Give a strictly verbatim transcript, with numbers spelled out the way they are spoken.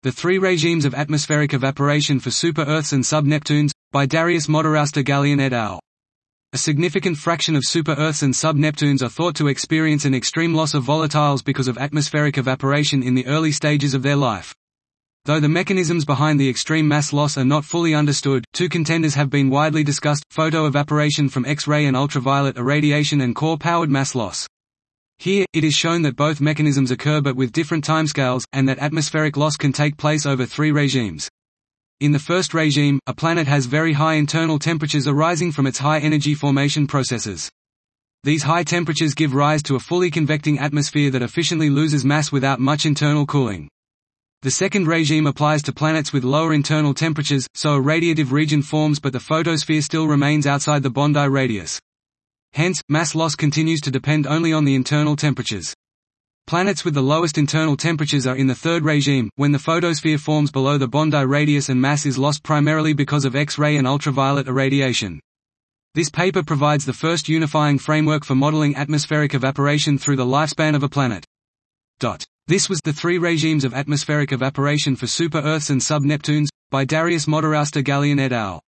The Three Regimes of Atmospheric Evaporation for Super-Earths and Sub-Neptunes, by Darius Moderaster-Gallian et al. A significant fraction of super-Earths and sub-Neptunes are thought to experience an extreme loss of volatiles because of atmospheric evaporation in the early stages of their life. Though the mechanisms behind the extreme mass loss are not fully understood, two contenders have been widely discussed: photoevaporation from X-ray and ultraviolet irradiation and core-powered mass loss. Here, it is shown that both mechanisms occur but with different timescales, and that atmospheric loss can take place over three regimes. In the first regime, a planet has very high internal temperatures arising from its high-energy formation processes. These high temperatures give rise to a fully convecting atmosphere that efficiently loses mass without much internal cooling. The second regime applies to planets with lower internal temperatures, so a radiative region forms but the photosphere still remains outside the Bondi radius. Hence, mass loss continues to depend only on the internal temperatures. Planets with the lowest internal temperatures are in the third regime, when the photosphere forms below the Bondi radius and mass is lost primarily because of X-ray and ultraviolet irradiation. This paper provides the first unifying framework for modeling atmospheric evaporation through the lifespan of a planet. This was The Three Regimes of Atmospheric Evaporation for Super-Earths and Sub-Neptunes, by Darius Moderaster-Gallian et al.